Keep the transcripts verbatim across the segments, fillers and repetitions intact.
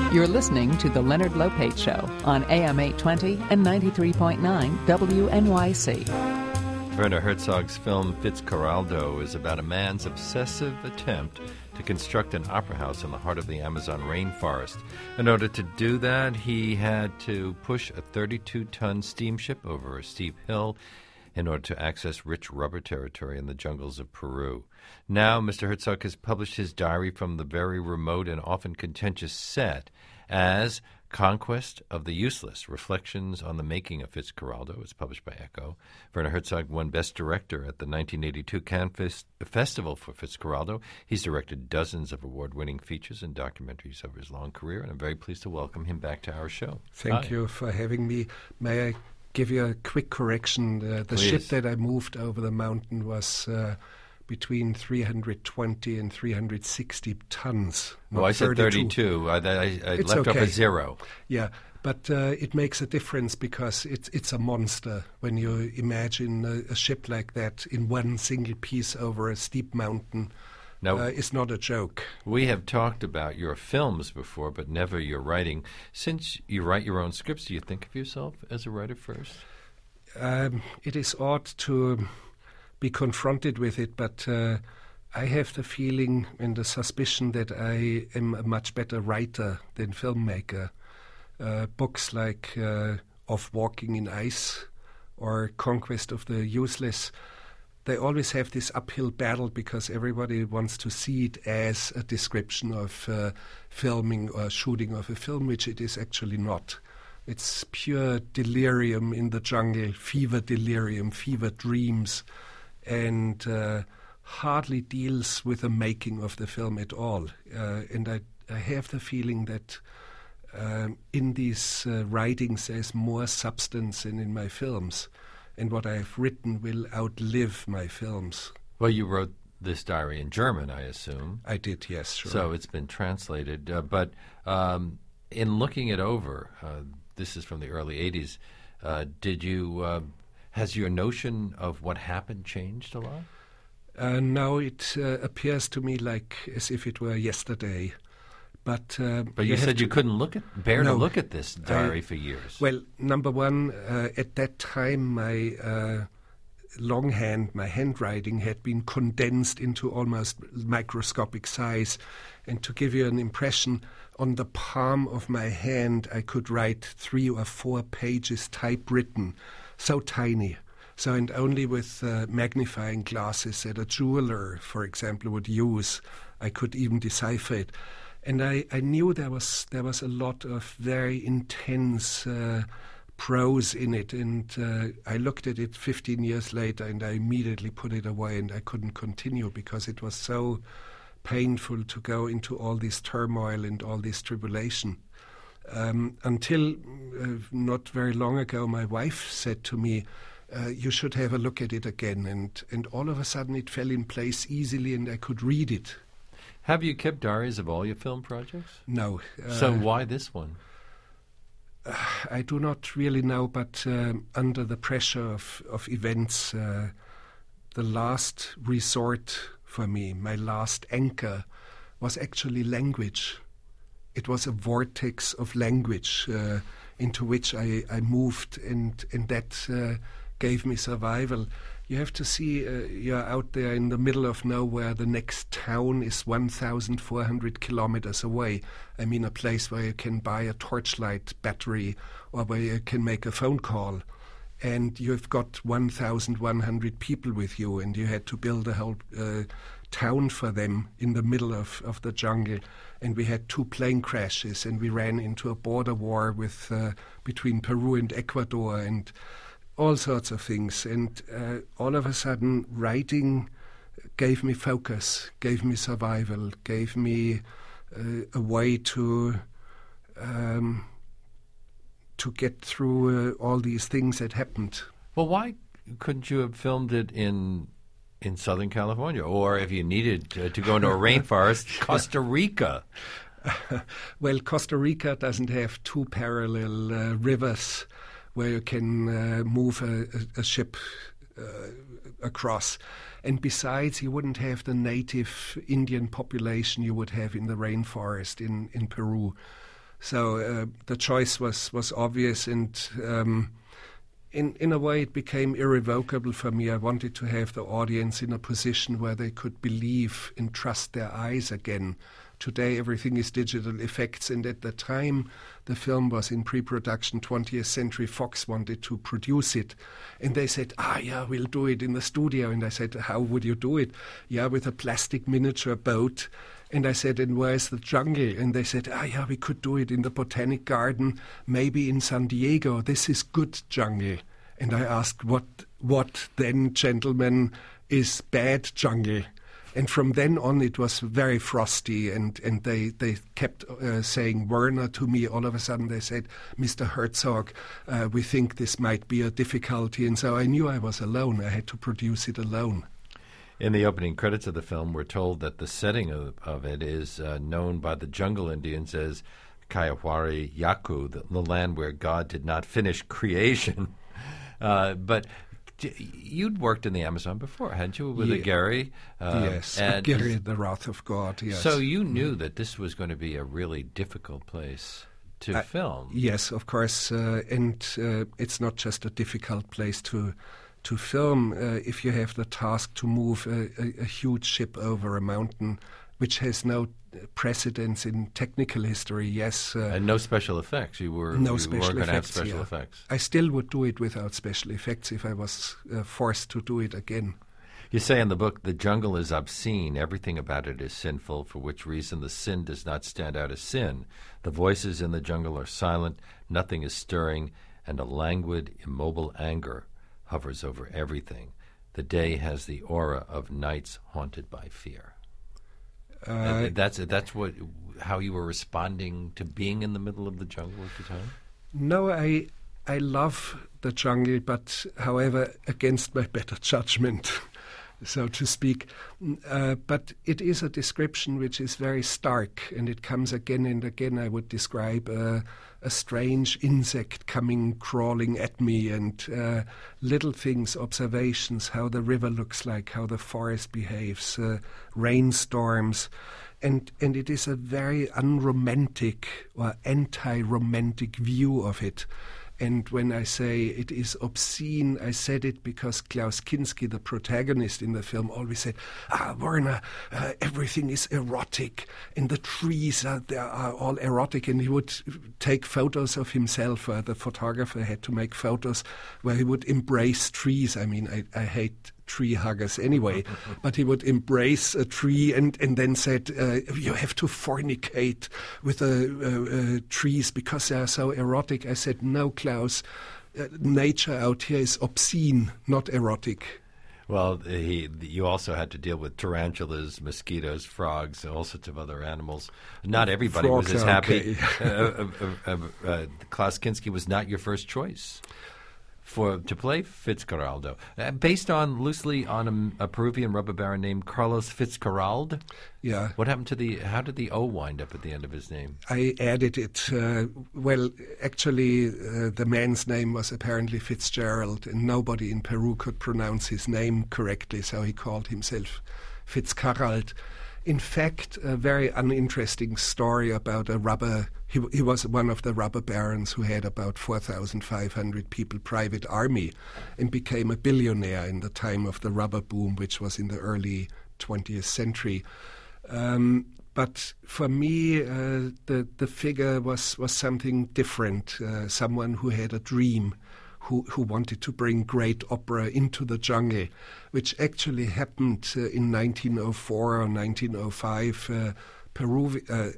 You're listening to The Leonard Lopate Show on A M eight twenty and ninety-three point nine W N Y C. Werner Herzog's film Fitzcarraldo is about a man's obsessive attempt to construct an opera house in the heart of the Amazon rainforest. In order to do that, he had to push a thirty-two ton steamship over a steep hill in order to access rich rubber territory in the jungles of Peru. Now, Mister Herzog has published his diary from the very remote and often contentious set as Conquest of the Useless, Reflections on the Making of Fitzcarraldo. It's published by Echo. Werner Herzog won Best Director at the nineteen eighty-two Cannes Fest- Festival for Fitzcarraldo. He's directed dozens of award-winning features and documentaries over his long career, and I'm very pleased to welcome him back to our show. Thank Hi. you for having me. May I give you a quick correction? Uh, the Please. ship that I moved over the mountain was uh, between three hundred twenty and three hundred sixty tons. Oh, I said thirty-two. thirty-two. I, I, I It's left off okay. a zero. Yeah, but uh, it makes a difference because it's it's a monster when you imagine a, a ship like that in one single piece over a steep mountain. Now, uh, it's not a joke. we have talked about your films before, but never your writing. Since you write your own scripts, do you think of yourself as a writer first? Um, it is odd to be confronted with it, but uh, I have the feeling and the suspicion that I am a much better writer than filmmaker. Uh, books like uh, Of Walking in Ice or Conquest of the Useless, they always have this uphill battle because everybody wants to see it as a description of uh, filming or shooting of a film, which it is actually not. It's pure delirium in the jungle, fever delirium, fever dreams, and uh, hardly deals with the making of the film at all. Uh, and I, I have the feeling that um, in these uh, writings there's more substance than in my films. And what I have written will outlive my films. Well, you wrote this diary in German, I assume. I did, yes, sure. So it's been translated. Uh, but um, in looking it over, uh, this is from the early eighties, uh, did you, uh, has your notion of what happened changed a lot? Uh, now it uh, appears to me like as if it were yesterday. But, uh, But you, have said to- you couldn't look at, bear No. to look at this diary I- for years. Well, number one, uh, at that time, my uh, longhand, my handwriting had been condensed into almost microscopic size. And to give you an impression, on the palm of my hand, I could write three or four pages typewritten, so tiny. So, and only with uh, magnifying glasses that a jeweler, for example, would use, I could even decipher it. And I, I knew there was there was a lot of very intense uh, prose in it, and uh, I looked at it fifteen years later, and I immediately put it away, and I couldn't continue because it was so painful to go into all this turmoil and all this tribulation. Um, until uh, not very long ago, my wife said to me, uh, you should have a look at it again, and, and all of a sudden it fell in place easily, and I could read it. Have you kept diaries of all your film projects? No. Uh, So why this one? I do not really know, but um, under the pressure of, of events, uh, the last resort for me, my last anchor, was actually language. It was a vortex of language uh, into which I, I moved, and, and that uh, gave me survival. You have to see, uh, you're out there in the middle of nowhere. The next town is one thousand four hundred kilometers away. I mean, a place where you can buy a torchlight battery or where you can make a phone call. And you've got one thousand one hundred people with you, and you had to build a whole uh, town for them in the middle of, of the jungle. And we had two plane crashes, and we ran into a border war with uh, between Peru and Ecuador, and all sorts of things. And uh, all of a sudden, writing gave me focus, gave me survival, gave me uh, a way to um, to get through uh, all these things that happened. Well, why couldn't you have filmed it in in Southern California, or if you needed to, to go into a rainforest, Costa Rica? Well, Costa Rica doesn't have two parallel uh, rivers where you can uh, move a, a, a ship uh, across. And besides, you wouldn't have the native Indian population you would have in the rainforest in, in Peru. So uh, the choice was, was obvious, and um, in, in a way it became irrevocable for me. I wanted to have the audience in a position where they could believe and trust their eyes again. Today everything is digital effects, and at the time the film was in pre-production. twentieth Century Fox wanted to produce it, and they said, ah yeah, we'll do it in the studio. And I said, how would you do it? Yeah, with a plastic miniature boat. And I said, and where's the jungle? And they said, ah yeah, we could do it in the Botanic Garden, maybe in San Diego. This is good jungle. And I asked, what what then, gentlemen, is bad jungle? And from then on, it was very frosty, and, and they, they kept uh, saying Werner to me. All of a sudden, they said, Mister Herzog, uh, we think this might be a difficulty. And so I knew I was alone. I had to produce it alone. In the opening credits of the film, we're told that the setting of, of it is uh, known by the jungle Indians as Kayawari Yaku, the, the land where God did not finish creation. Uh, but... You'd worked in the Amazon before, hadn't you, with yeah. Aguirre? Uh, yes, Aguirre, the Wrath of God, yes. So you knew that this was going to be a really difficult place to uh, film. Yes, of course, uh, and uh, it's not just a difficult place to to film. Uh, if you have the task to move a, a, a huge ship over a mountain, which has no precedence in technical history, yes. Uh, and no special effects. You were no you special weren't going to have effects, special yeah. effects. I still would do it without special effects if I was uh, forced to do it again. You say in the book, the jungle is obscene. Everything about it is sinful, for which reason the sin does not stand out as sin. The voices in the jungle are silent, nothing is stirring, and a languid, immobile anger hovers over everything. The day has the aura of nights haunted by fear. Uh, that's that's what how you were responding to being in the middle of the jungle at the time? No, I I love the jungle, but however, against my better judgment, so to speak. Uh, but it is a description which is very stark, and it comes again and again. I would describe uh, a strange insect coming crawling at me, and uh, little things, observations, how the river looks like, how the forest behaves, uh, rainstorms. And, and it is a very unromantic or anti-romantic view of it. And when I say it is obscene, I said it because Klaus Kinski, the protagonist in the film, always said, ah, Werner, uh, everything is erotic, and the trees are, they are all erotic. And he would take photos of himself. Uh, the photographer had to make photos where he would embrace trees. I mean, I, I hate tree huggers anyway, but he would embrace a tree and, and then said, uh, you have to fornicate with the uh, uh, trees because they are so erotic. I said, no, Klaus, uh, nature out here is obscene, not erotic. Well, he, you also had to deal with tarantulas, mosquitoes, frogs, and all sorts of other animals. Not everybody Frogs was as are happy. okay. uh, uh, uh, uh, Klaus Kinski was not your first choice for to play Fitzcarraldo, uh, based on loosely on a, a Peruvian rubber baron named Carlos Fitzcarraldo. Yeah. What happened to the? How did the O wind up at the end of his name? I added it. Uh, well, actually, uh, the man's name was apparently Fitzgerald, and nobody in Peru could pronounce his name correctly, so he called himself Fitzcarrald. In fact, a very uninteresting story about a rubber. He, he was one of the robber barons who had about four thousand five hundred people, private army, and became a billionaire in the time of the rubber boom, which was in the early twentieth century. Um, but for me, uh, the the figure was was something different. Uh, someone who had a dream, who who wanted to bring great opera into the jungle, which actually happened uh, in nineteen oh four or nineteen oh five. Uh, Peru, uh,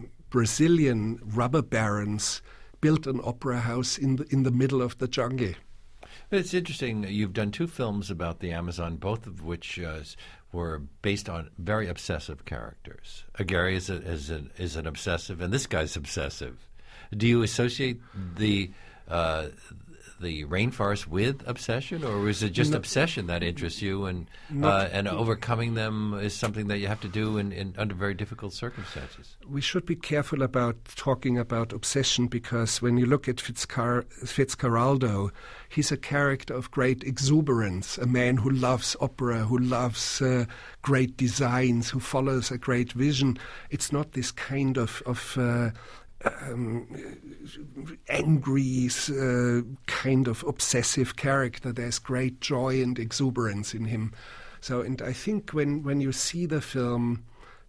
Brazilian rubber barons built an opera house in the in the middle of the jungle. It's interesting. You've done two films about the Amazon, both of which uh, were based on very obsessive characters. Aguirre is, a, is, a, is an obsessive, and this guy's obsessive. Do you associate the uh, the rainforest with obsession, or is it just no, obsession that interests you, and uh, and overcoming them is something that you have to do in, in under very difficult circumstances? We should be careful about talking about obsession, because when you look at Fitzcar- Fitzcarraldo, he's a character of great exuberance, a man who loves opera, who loves uh, great designs, who follows a great vision. It's not this kind of, of uh, um, angry, uh, kind of obsessive character. There's great joy and exuberance in him. So, and I think when, when you see the film,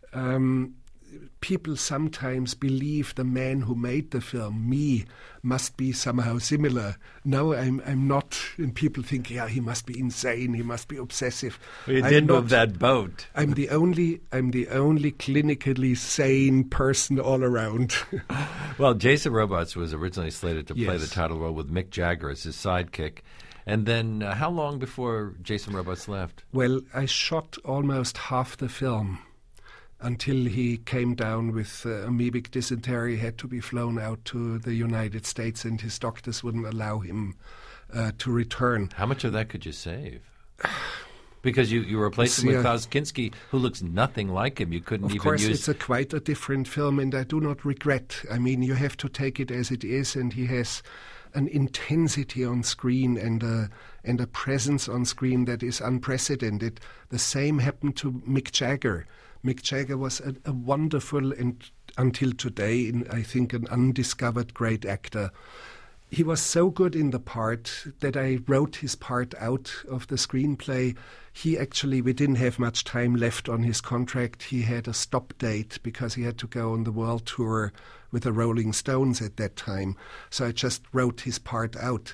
um, people sometimes believe the man who made the film, me, must be somehow similar. No, I'm I'm not. And people think, yeah, he must be insane. He must be obsessive. Well, you I'm did not. move that boat. I'm the only I'm the only clinically sane person all around. Well, Jason Robards was originally slated to play Yes. the title role with Mick Jagger as his sidekick. And then uh, how long before Jason Robards left? Well, I shot almost half the film until he came down with uh, amoebic dysentery, had to be flown out to the United States, and his doctors wouldn't allow him uh, to return. How much of that could you save? Because you, you replaced him See, with uh, Klaus Kinski, who looks nothing like him. You couldn't Of even course, use... it's a quite a different film, and I do not regret. I mean, you have to take it as it is, and he has an intensity on screen and a, and a presence on screen that is unprecedented. The same happened to Mick Jagger. Mick Jagger was a, a wonderful and, until today, in, I think, an undiscovered great actor. He was so good in the part that I wrote his part out of the screenplay. He actually, we didn't have much time left on his contract. He had a stop date because he had to go on the world tour with the Rolling Stones at that time. So I just wrote his part out.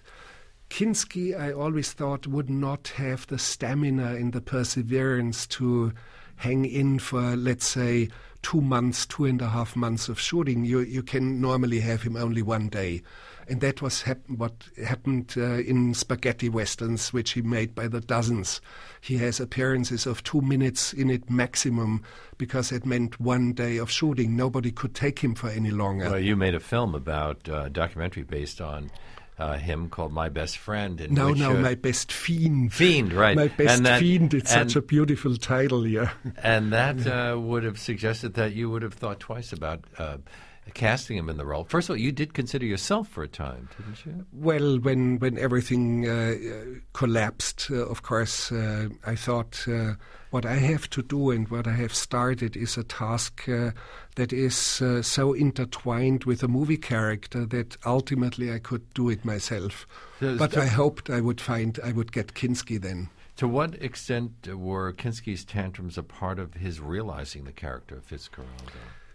Kinski, I always thought, would not have the stamina and the perseverance to hang in for, let's say, two months, two and a half months of shooting. You you can normally have him only one day. And that was hap- what happened uh, in spaghetti westerns, which he made by the dozens. He has appearances of two minutes in it maximum, because it meant one day of shooting. Nobody could take him for any longer. Well, you made a film about uh, a documentary based on uh, him called My Best Friend. In No, which, no, uh, My Best Fiend. Fiend, right. My Best And that- Fiend. It's and- such a beautiful title, yeah. And that uh, would have suggested that you would have thought twice about uh, casting him in the role. First of all, you did consider yourself for a time, didn't you? Well, when when everything uh, collapsed, uh, of course, uh, I thought uh, what I have to do and what I have started is a task uh, that is uh, so intertwined with a movie character that ultimately I could do it myself. So- But so- I hoped I would find I would get Kinski then. To what extent were Kinski's tantrums a part of his realizing the character of Fitzcarraldo?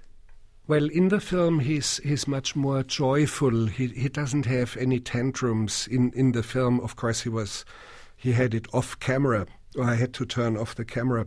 Well, in the film, he's he's much more joyful. He he doesn't have any tantrums in, in the film. Of course, he was he had it off camera. Or I had to turn off the camera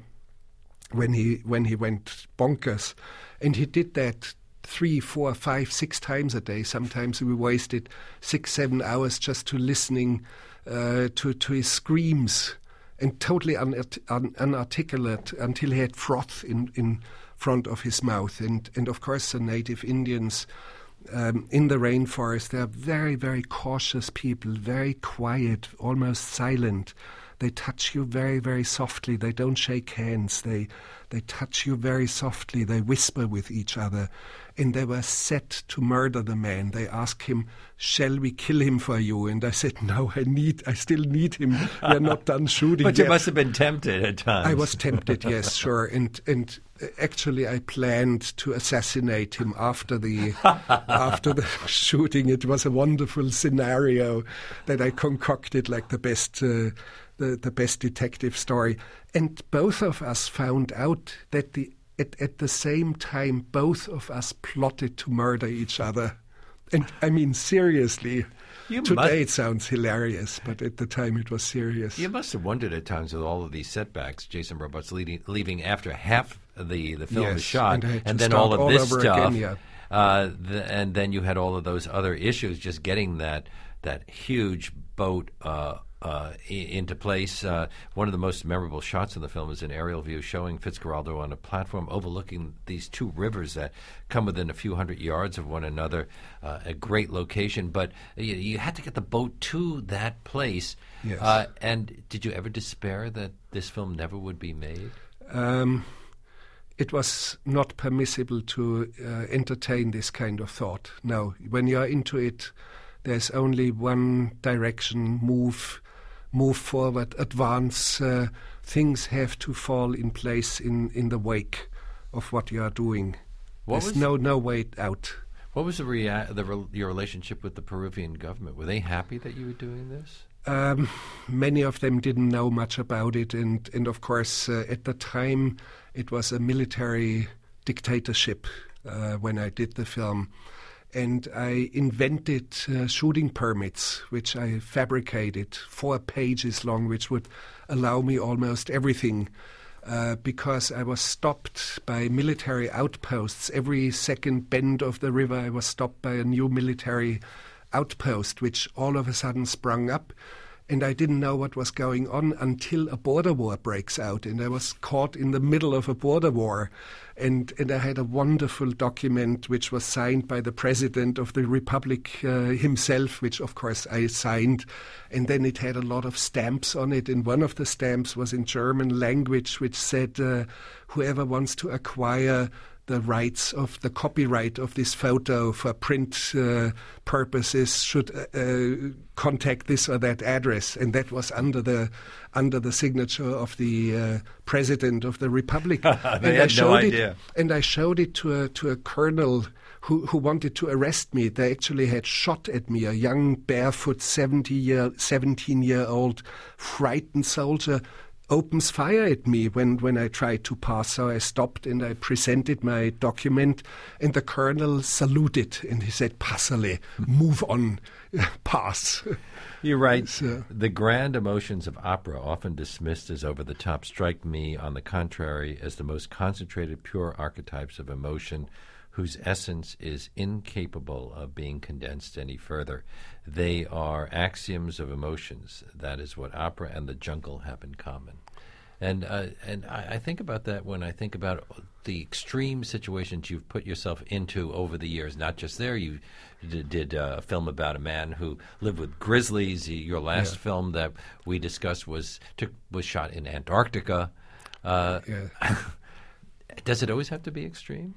when he when he went bonkers, and he did that three, four, five, six times a day. Sometimes we wasted six, seven hours just to listening uh, to to his screams, and totally unart- un- unarticulate until he had froth in in. front of his mouth. And, and of course, the native Indians um, in the rainforest, they are very, very cautious people, very quiet, almost silent. They touch you very, very softly. They don't shake hands. They they touch you very softly. They whisper with each other. And they were set to murder the man. They asked him, "Shall we kill him for you?" And I said, "No, I need. I still need him. We're not done shooting But you yet." must have been tempted at times. I was tempted, yes, sure. And and actually, I planned to assassinate him after the after the shooting. It was a wonderful scenario that I concocted, like the best uh, the the best detective story. And both of us found out that the at, at the same time, both of us plotted to murder each other. And I mean, seriously. You Today must- it sounds hilarious, but at the time it was serious. You must have wondered at times with all of these setbacks, Jason Robards leading, leaving after half of the, the film Yes, is shot, and I had to then start all of all this over stuff, again, yeah. uh, the, and then you had all of those other issues, just getting that that huge boat uh, uh, I- into place. Uh, one of the most memorable shots in the film is an aerial view showing Fitzcarraldo on a platform overlooking these two rivers that come within a few hundred yards of one another. Uh, a great location, but you, you had to get the boat to that place. Yes. Uh, and did you ever despair that this film never would be made? Um, it was not permissible to uh, entertain this kind of thought. No, when you're into it, there's only one direction: move, move forward, advance. Uh, things have to fall in place in, in the wake of what you are doing. What There's was- no no way out. What was the, rea- the re- your relationship with the Peruvian government? Were they happy that you were doing this? Um, many of them didn't know much about it, and, and of course, uh, at the time, it was a military dictatorship uh, when I did the film. And I invented uh, shooting permits, which I fabricated, four pages long, which would allow me almost everything. Uh, because I was stopped by military outposts. Every second bend of the river, I was stopped by a new military outpost, which all of a sudden sprung up. And I didn't know what was going on until a border war breaks out. And I was caught in the middle of a border war. And, and I had a wonderful document which was signed by the President of the Republic uh, himself, which of course I signed. And then it had a lot of stamps on it. And one of the stamps was in German language, which said, uh, whoever wants to acquire the rights of the copyright of this photo for print uh, purposes should uh, uh, contact this or that address, and that was under the under the signature of the uh, President of the Republic. They and had I showed no it, idea. And I showed it to a to a colonel who who wanted to arrest me. They actually had shot at me, a young barefoot seventy year seventeen year old frightened soldier. Opens fire at me when, when I tried to pass. So I stopped and I presented my document, and the colonel saluted and he said, "Passale, move on, pass." You're right. So, the grand emotions of opera, often dismissed as over the top, strike me, on the contrary, as the most concentrated, pure archetypes of emotion whose essence is incapable of being condensed any further. They are axioms of emotions. That is what opera and the jungle have in common. And uh, and I, I think about that when I think about the extreme situations you've put yourself into over the years. Not just there, you did, did uh, a film about a man who lived with grizzlies. Your last yeah. film that we discussed was took was shot in Antarctica. Uh, yeah. Does it always have to be extreme?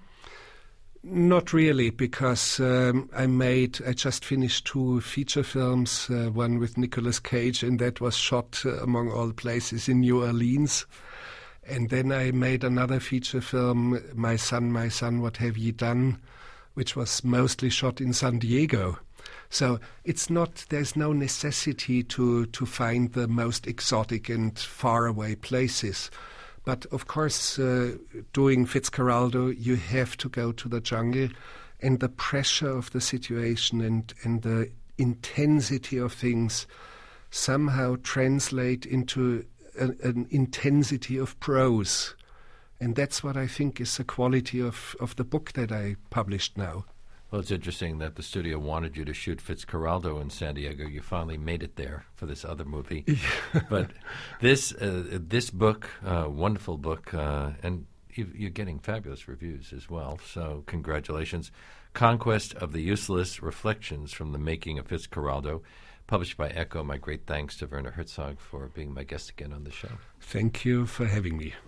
Not really, because um, I made, I just finished two feature films, uh, one with Nicolas Cage, and that was shot, uh, among all places, in New Orleans. And then I made another feature film, My Son, My Son, What Have Ye Done?, which was mostly shot in San Diego. So it's not, there's no necessity to, to find the most exotic and faraway places. But, of course, uh, doing Fitzcarraldo, you have to go to the jungle, and the pressure of the situation and, and the intensity of things somehow translate into a, an intensity of prose. And that's what I think is the quality of, of the book that I published now. Well, it's interesting that the studio wanted you to shoot Fitzcarraldo in San Diego. You finally made it there for this other movie. But this uh, this book, uh, wonderful book, uh, and you, you're getting fabulous reviews as well. So congratulations. Conquest of the Useless, Reflections from the Making of Fitzcarraldo, published by Echo. My great thanks to Werner Herzog for being my guest again on the show. Thank you for having me.